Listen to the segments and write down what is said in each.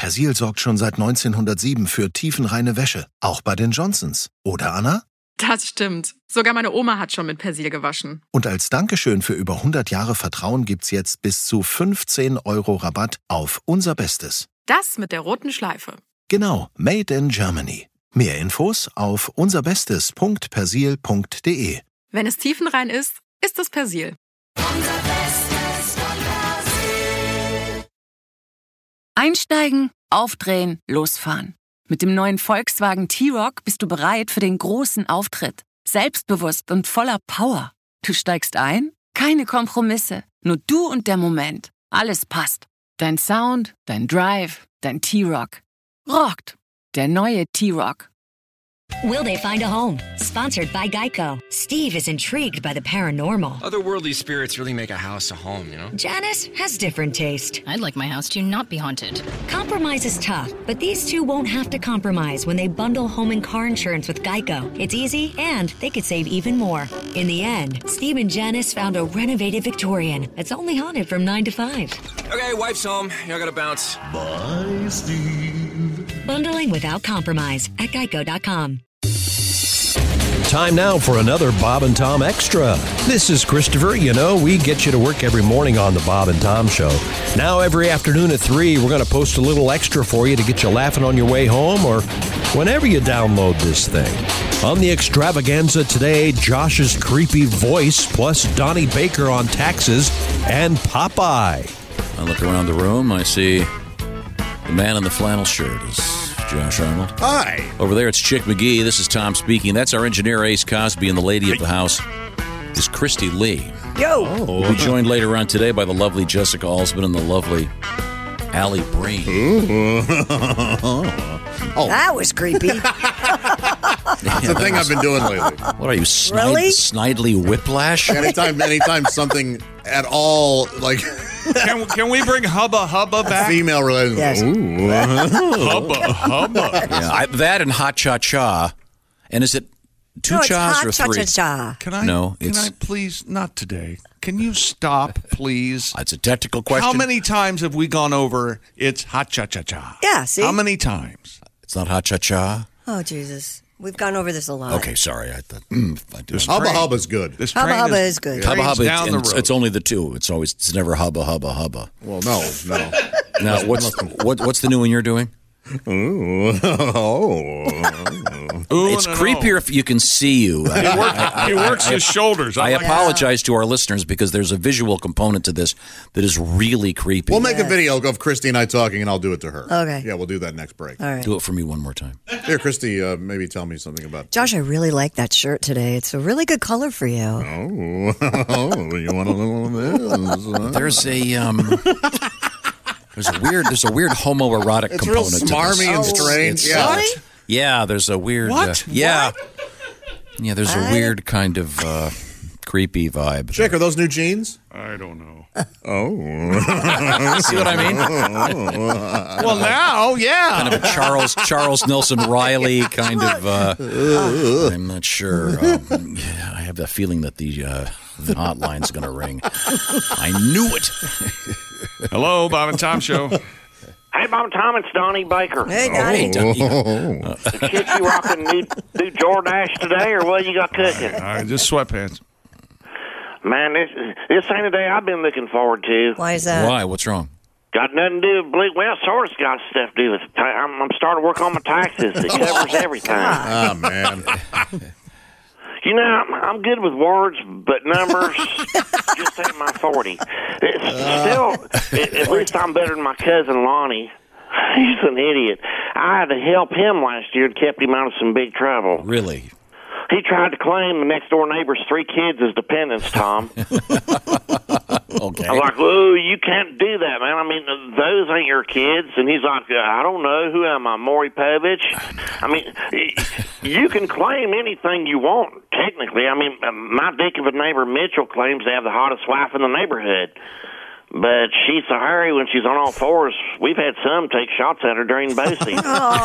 Persil sorgt schon seit 1907 für tiefenreine Wäsche, auch bei den Johnsons. Oder, Anna? Das stimmt. Sogar meine Oma hat schon mit Persil gewaschen. Und als Dankeschön für über 100 Jahre Vertrauen gibt's jetzt bis zu 15 € Rabatt auf unser Bestes. Das mit der roten Schleife. Genau, made in Germany. Mehr Infos auf unserbestes.persil.de. Wenn es tiefenrein ist, ist es Persil. Einsteigen, aufdrehen, losfahren. Mit dem neuen Volkswagen T-Roc bist du bereit für den großen Auftritt. Selbstbewusst und voller Power. Du steigst ein? Keine Kompromisse. Nur du und der Moment. Alles passt. Dein Sound, dein Drive, dein T-Roc. Rockt. Der neue T-Roc. Will they find a home? Sponsored by Geico. Steve is intrigued by the paranormal. Otherworldly spirits really make a house a home, you know? Janice has different taste. I'd like my house to not be haunted. Compromise is tough, but these two won't have to compromise when they bundle home and car insurance with Geico. It's easy, and they could save even more. In the end, Steve and Janice found a renovated Victorian that's only haunted from 9 to 5. Okay, wife's home. I gotta bounce. Bye, Steve. Bundling without compromise at Geico.com. Time now for another Bob and Tom Extra. This is Christopher. You know, we get you to work every morning on the Bob and Tom Show. Now, every afternoon at 3, we're going to post a little extra for you to get you laughing on your way home or whenever you download this thing. On the extravaganza today, Josh's creepy voice, plus Donnie Baker on taxes, and Popeye. I look around the room. I see the man in the flannel shirt is Josh Arnold. Hi. Over there, it's Chick McGee. This is Tom speaking. That's our engineer, Ace Cosby, and the lady of the house is Christy Lee. Yo. We'll be joined later on today by the lovely Jessica Alsman and the lovely Allie Breen. Oh. That was creepy. That's the thing I've been doing lately. What are you, Snidely Whiplash? Anytime something at all, like... Can we bring Hubba back? Female related. Yes. Hubba. Yeah, that and Hot Cha Cha. And is it two chas or three? Cha-cha-cha. Can I please, not today. Can you stop, please? It's a technical question. How many times have we gone over it's Hot Cha-cha-cha? Yeah, see? How many times? It's not Hot Cha Cha? Oh, Jesus. We've gone over this a lot. Okay, sorry. I thought Hubba Hubba's good. Hubba Hubba is good. Hubba Hubba, down the road. It's only the two. It's never Hubba Hubba Hubba. Well, no. Now, what's the new one you're doing? Ooh. It's creepier if you can see you. He works his shoulders. I apologize to our listeners because there's a visual component to this that is really creepy. We'll make a video of Christy and I talking, and I'll do it to her. Okay. Yeah, we'll do that next break. All right. Do it for me one more time. Here, Christy, maybe tell me something about... Josh, I really like that shirt today. It's a really good color for you. Oh, you want a little of this? There's a weird homoerotic it's component real smarmy and strange. Yeah, there's a weird... What? Yeah, there's a weird kind of creepy vibe. Chick, are those new jeans? I don't know. Oh. See what I mean? Well, now, yeah. Kind of a Charles Nelson Riley kind of... I'm not sure. I have the feeling that the hotline's going to ring. I knew it. Hello, Bob and Tom Show. Hey, Bob and Tom, it's Donnie Baker. Hey, Donnie. Shit, you rocking new Jordache today, or what you got cooking? Just sweatpants. Man, this ain't a day I've been looking forward to. Why is that? Why? What's wrong? Got nothing to do with bleak. Well, sort of got stuff to do with it. I'm starting to work on my taxes. It covers everything. Oh, man. You know, I'm good with words, but numbers just ain't my 40. At least I'm better than my cousin Lonnie. He's an idiot. I had to help him last year and kept him out of some big trouble. Really? He tried to claim the next door neighbor's 3 kids as dependents, Tom. Okay. I'm like, whoa, you can't do that, man. I mean, those ain't your kids. And he's like, I don't know. Who am I, Maury Povich? I mean, you can claim anything you want, technically. I mean, my dick of a neighbor, Mitchell, claims to have the hottest wife in the neighborhood. But she's so hairy when she's on all fours. We've had some take shots at her during bow season.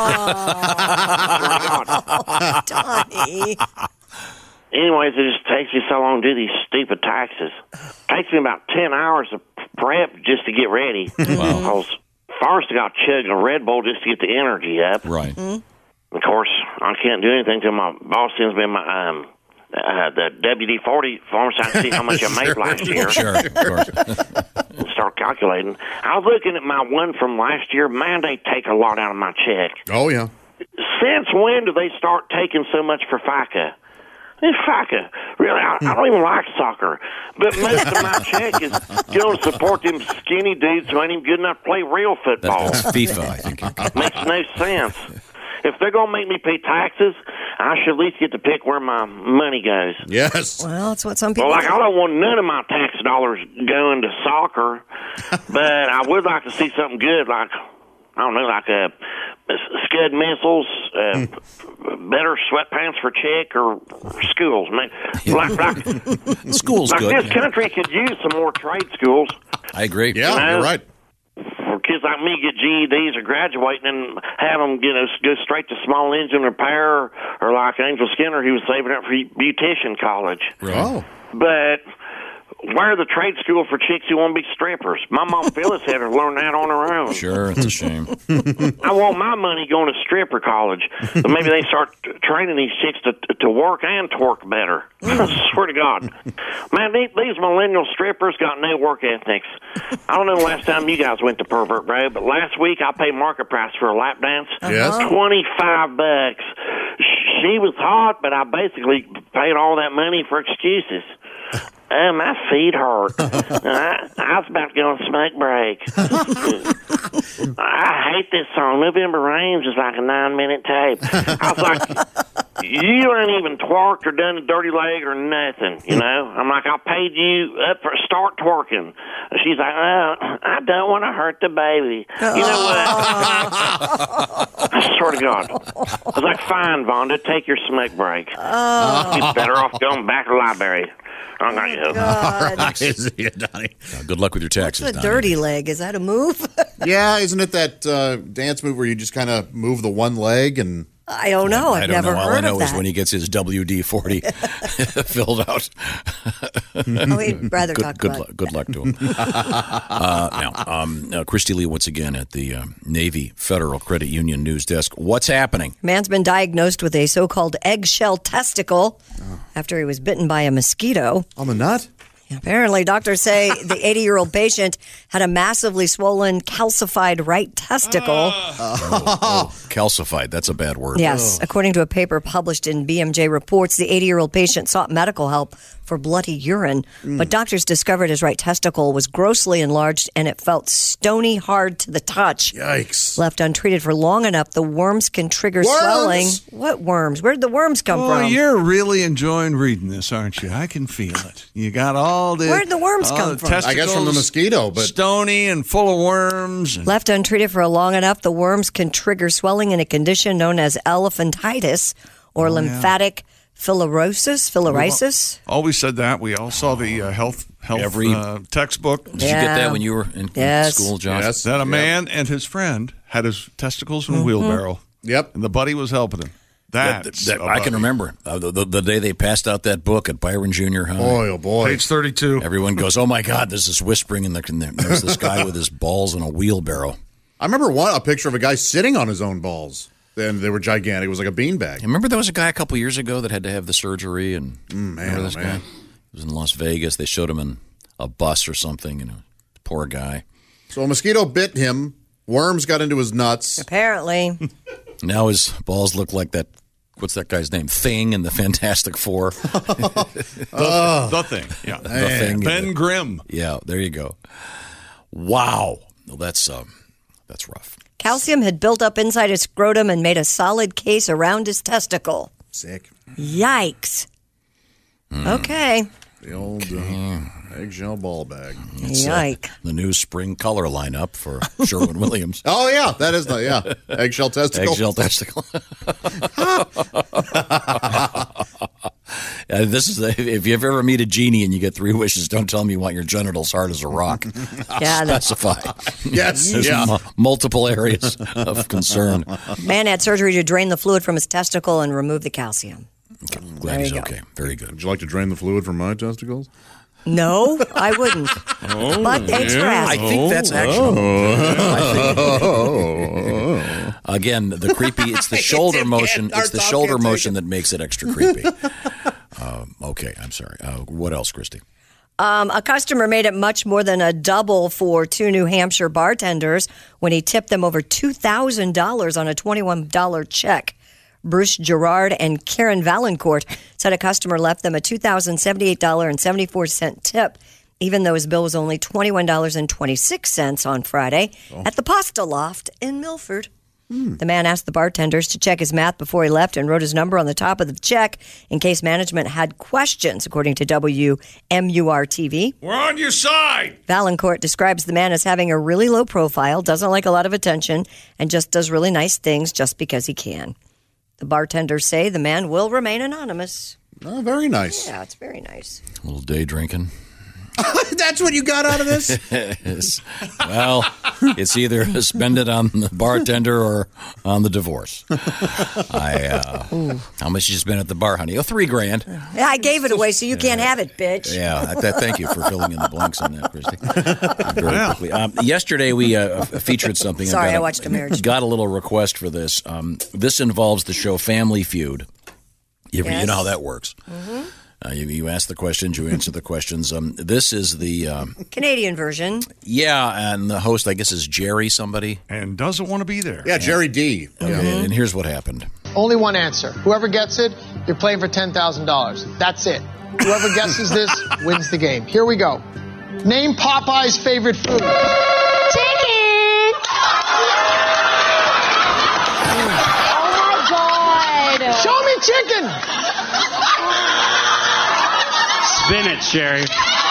Oh, Donnie. Anyways, it just takes me so long to do these stupid taxes. Takes me about 10 hours of prep just to get ready. Wow. first I got chugging a Red Bull just to get the energy up. Right. Of course, I can't do anything till my boss sends me my the WD-40 form so I can see how much I made last year. Sure, of course. Start calculating. I was looking at my one from last year. Man, they take a lot out of my check. Oh, yeah. Since when do they start taking so much for FICA? FICA, really, I don't even like soccer. But most of my check is going to support them skinny dudes who ain't even good enough to play real football. That's FIFA, I think. Makes no sense. If they're going to make me pay taxes, I should at least get to pick where my money goes. Yes. Well, that's what some people Well, like, I don't want none of my tax dollars going to soccer, but I would like to see something good, like, I don't know, like Scud missiles, better sweatpants for chick, or schools. Man. School's like good. This country could use some more trade schools. I agree. Yeah, you're right. For kids like me get GEDs or graduating and have them, go straight to small engine repair, or like Angel Skinner, he was saving up for beautician college. Oh. But where are the trade school for chicks who want to be strippers? My mom Phyllis had her learn that on her own. Sure, it's a shame. I want my money going to stripper college. But maybe they start training these chicks to work and twerk better. I swear to God. Man, these millennial strippers got no work ethics. I don't know the last time you guys went to Pervert Road, but last week I paid market price for a lap dance. Yes. $25. She was hot, but I basically paid all that money for excuses. My feet hurt. I was about to go on smoke break. I hate this song. November Rains is like a 9-minute tape. I was like, you ain't even twerked or done a dirty leg or nothing, you know? I'm like, I paid you up for start twerking. She's like, oh, I don't want to hurt the baby. You know what? I swear to God. I was like, fine, Vonda, take your smoke break. You're better off going back to the library. I'm not you. God. See you, Donnie. Good luck with your taxes, What's a Donnie. dirty leg? Is that a move? Yeah, isn't it that dance move where you just kind of move the one leg and... I don't know. I've never All heard I know of is that. when he gets his WD-40 filled out. Oh, we'd rather talk about it. Good luck to him. Now, Christy Lee once again at the Navy Federal Credit Union News Desk. What's happening? Man's been diagnosed with a so-called eggshell testicle after he was bitten by a mosquito. On the nut? Apparently, doctors say the 80-year-old patient had a massively swollen, calcified right testicle. Calcified, that's a bad word. Yes. According to a paper published in BMJ Reports, the 80-year-old patient sought medical help for bloody urine, but doctors discovered his right testicle was grossly enlarged and it felt stony hard to the touch. Yikes. Left untreated for long enough, the worms can trigger swelling. What worms? Where did the worms come Oh, from? you're really enjoying reading this, aren't you? I can feel it. You got all the... Where'd the worms come from? I guess from the mosquito, but... Stony and full of worms. And... Left untreated for long enough, the worms can trigger swelling in a condition known as elephantitis or lymphatic filariasis. Always said that. We all saw the health textbook. Did you get that when you were in school, Josh? Yes. That a man and his friend had his testicles in a wheelbarrow. Yep. And the buddy was helping him. That's I can remember the day they passed out that book at Byron Junior High. Boy, oh boy. Page 32. Everyone goes, "Oh my God!" There's this whispering in there. There's this guy with his balls in a wheelbarrow. I remember a picture of a guy sitting on his own balls. And they were gigantic. It was like a beanbag. Remember there was a guy a couple years ago that had to have the surgery, and remember this guy? He was in Las Vegas. They showed him in a bus or something. Poor guy. So a mosquito bit him. Worms got into his nuts. Apparently. Now his balls look like that. What's that guy's name? Thing in the Fantastic Four. The Thing. Yeah. The Thing. Ben Grimm. Yeah, there you go. Wow. Well, that's rough. Calcium had built up inside his scrotum and made a solid case around his testicle. Sick. Yikes. Okay. The old eggshell ball bag. Yike. The new spring color lineup for Sherwin-Williams. Oh, yeah. That is eggshell testicle. Eggshell testicle. This is if you ever meet a genie and you get 3 wishes, don't tell him you want your genitals hard as a rock. Specify. Yes. There's multiple areas of concern. Man had surgery to drain the fluid from his testicle and remove the calcium. Okay. Glad he's okay. Very good. Would you like to drain the fluid from my testicles? No, I wouldn't. But thanks for asking. I think that's actually. Again, the creepy. It's the shoulder motion. It's the shoulder motion that makes it extra creepy. Okay, I'm sorry. What else, Christy? A customer made it much more than a double for two New Hampshire bartenders when he tipped them over $2,000 on a $21 check. Bruce Gerard and Karen Valancourt said a customer left them a $2,078.74 tip, even though his bill was only $21.26 on Friday at the Pasta Loft in Milford. The man asked the bartenders to check his math before he left and wrote his number on the top of the check in case management had questions, according to WMUR-TV. We're on your side. Valancourt describes the man as having a really low profile, doesn't like a lot of attention, and just does really nice things just because he can. The bartenders say the man will remain anonymous. Oh, very nice. Yeah, it's very nice. A little day drinking. That's what you got out of this? Well, it's either spend it on the bartender or on the divorce. How much you spend at the bar, honey? Oh, $3,000. Yeah, I gave it away, so you can't have it, bitch. Yeah, thank you for filling in the blanks on that, Christy. Very quickly. Yesterday, we featured something. Sorry, I watched a marriage. Got a little request for this. This involves the show Family Feud. You know how that works. Mm-hmm. You ask the questions, you answer the questions. This is the Canadian version. Yeah, and the host, I guess, is Jerry somebody. And doesn't want to be there. Yeah, Jerry D. Okay, and here's what happened. Only one answer. Whoever gets it, you're playing for $10,000. That's it. Whoever guesses this wins the game. Here we go. Name Popeye's favorite food. Chicken! Oh, my God. Show me chicken! Spinach, Sherry.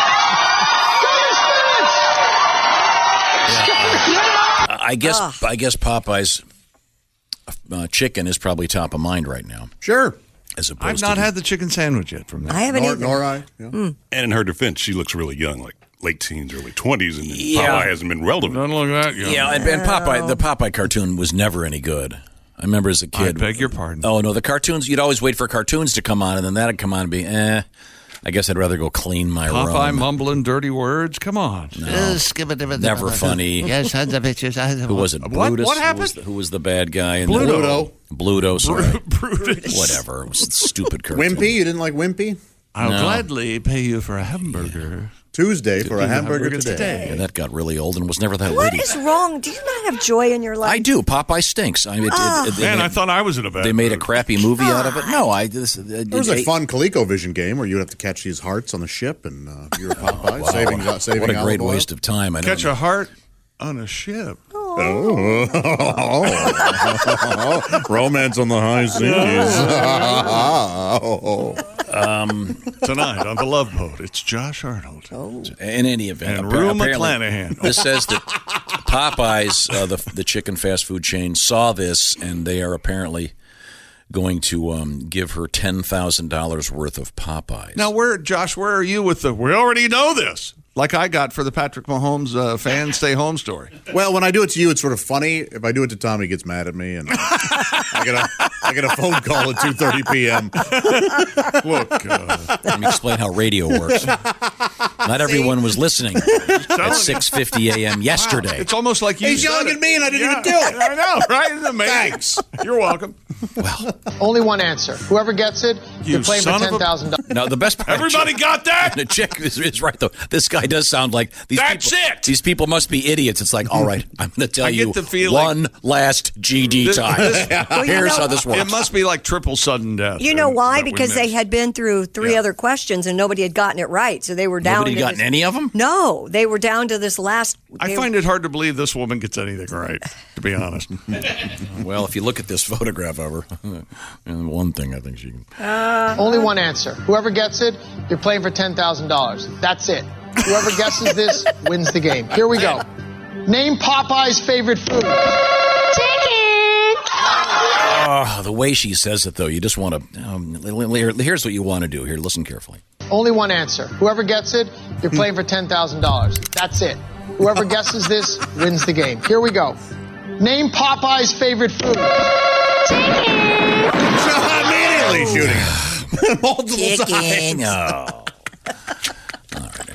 I guess Popeye's chicken is probably top of mind right now. Sure. As opposed I've not had the chicken sandwich yet from that. I haven't either. Nor I. Yeah. And in her defense, she looks really young, like late teens, early 20s, and Popeye hasn't been relevant. Don't look that young. Yeah, and Popeye, the Popeye cartoon was never any good. I remember as a kid. I beg your pardon. Oh, no, the cartoons, you'd always wait for cartoons to come on, and then that'd come on and be, I guess I'd rather go clean my room. Popeye mumbling dirty words? Come on. No, never funny. Yes, sons of bitches. Who was it? Brutus? What happened? Who was the bad guy? Bluto, sorry. Brutus. Whatever. It was a stupid cartoon. Wimpy? You didn't like Wimpy? I'll gladly pay you for a hamburger. Tuesday for a hamburger today. Yeah, that got really old and was never that What witty. is wrong? Do you not have joy in your life? I do. Popeye stinks. Man, I thought I was in a bad They made a mood. crappy movie out of it. No, There was a fun ColecoVision game where you'd have to catch these hearts on the ship, and you're Popeye saving what a great olive oil. waste of time. I Catch a heart on a ship. Romance on the high seas. Tonight on the Love Boat, it's Josh Arnold. In any event, And Rue apparently, McClanahan. This says that Popeyes, the chicken fast food chain, saw this, and they are apparently going to give her $10,000 worth of Popeyes. Now, Josh, where are you with we already know this, like I got for the Patrick Mahomes fan stay home story. Well, when I do it to you, it's sort of funny. If I do it to Tom, he gets mad at me, and I get a phone call at 2:30 p.m. Look, let me explain how radio works. Not everyone was listening at 6:50 a.m. yesterday. It's almost like you He's said yelling it. at me, and I didn't even do it. I know, right? Isn't it amazing? Thanks. You're welcome. Well, Only one answer. Whoever gets it, you're playing for son of a- $10,000. no, the best part. Everybody got that? The chick is right though. This guy does sound like these. That's people, it. These people must be idiots. It's like, all right, I'm going to tell I you get the feeling- one last GD time. Here's how this works. It must be like triple sudden death. You know why? that we Because they missed. had been through three other questions and nobody had gotten it right. So they were down Nobody to gotten any of them? No, they were down to this last. I find it hard to believe this woman gets anything right, to be honest. Well, if you look at this photograph of her, and one thing I think she can. Only one answer. Whoever gets it, you're playing for $10,000. That's it. Whoever guesses this wins the game. Here we go. Name Popeye's favorite food. Oh, the way she says it, though, you just want to. Here's what you want to do. Here, listen carefully. Only one answer. Whoever gets it, you're playing for $10,000. That's it. Whoever guesses this wins the game. Here we go. Name Popeye's favorite food. Immediately shooting it. Multiple times. No. All right.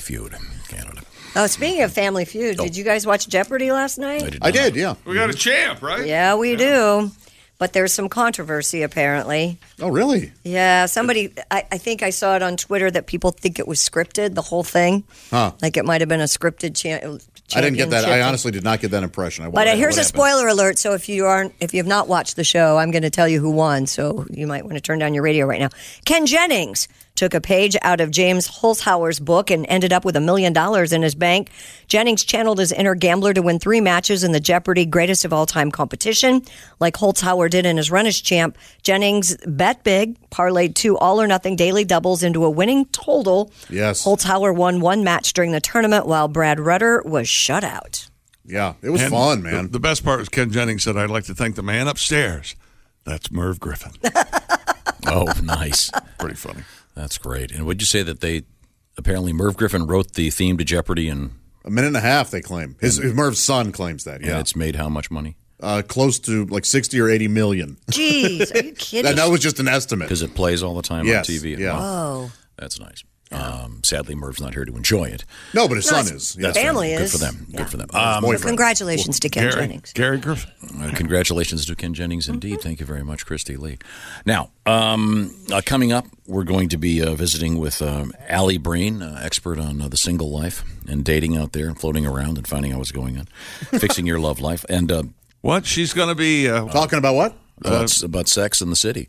Feud, Canada. Oh, speaking of Family Feud, did you guys watch Jeopardy last night? I did, yeah. We got a champ, right? Yeah, we do. But there's some controversy, apparently. Oh, really? Yeah, somebody, I think I saw it on Twitter that people think it was scripted, the whole thing. Huh. Like it might have been a scripted championship. I didn't get that. I honestly did not get that impression. But here's a spoiler alert. So if you have not watched the show, I'm going to tell you who won. So you might want to turn down your radio right now. Ken Jennings took a page out of James Holzhauer's book and ended up with $1 million in his bank. Jennings channeled his inner gambler to win 3 matches in the Jeopardy Greatest of All Time competition. Like Holzhauer did in his run as champ, Jennings bet big, parlayed 2 all-or-nothing daily doubles into a winning total. Yes. Holzhauer won 1 match during the tournament while Brad Rutter was shut out. Yeah, it was fun, man. The best part was Ken Jennings said, I'd like to thank the man upstairs. That's Merv Griffin. Oh, nice. Pretty funny. That's great. And would you say that apparently Merv Griffin wrote the theme to Jeopardy in a minute and a half, they claim. His Merv's son claims that, yeah. And it's made how much money? Close to like 60 or 80 million. Jeez, are you kidding? That was just an estimate. Because it plays all the time on TV. Yeah. Oh. That's nice. Sadly, Merv's not here to enjoy it. No, but his son is. His family Good is. for them. Yeah. Good for them. Well, congratulations to Ken Jennings. Gary Griffin. Congratulations to Ken Jennings, indeed. Thank you very much, Christy Lee. Now, coming up, we're going to be visiting with Allie Breen, expert on the single life and dating out there and floating around and finding out what's going on, fixing your love life. And what? She's going to be... talking about what? About sex in the city.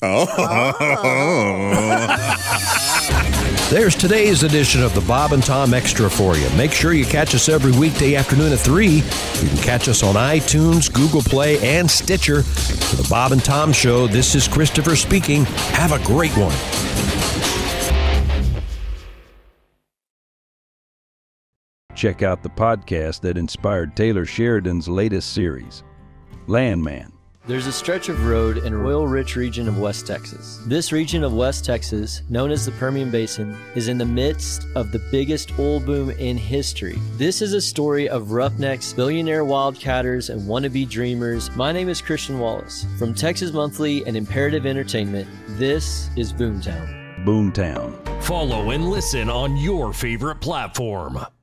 There's today's edition of the Bob and Tom Extra for you. Make sure you catch us every weekday afternoon at 3. You can catch us on iTunes, Google Play, and Stitcher. For the Bob and Tom Show, this is Christopher speaking. Have a great one. Check out the podcast that inspired Taylor Sheridan's latest series, Landman. There's a stretch of road in an oil-rich region of West Texas. This region of West Texas, known as the Permian Basin, is in the midst of the biggest oil boom in history. This is a story of roughnecks, billionaire wildcatters, and wannabe dreamers. My name is Christian Wallace. From Texas Monthly and Imperative Entertainment, this is Boomtown. Boomtown. Follow and listen on your favorite platform.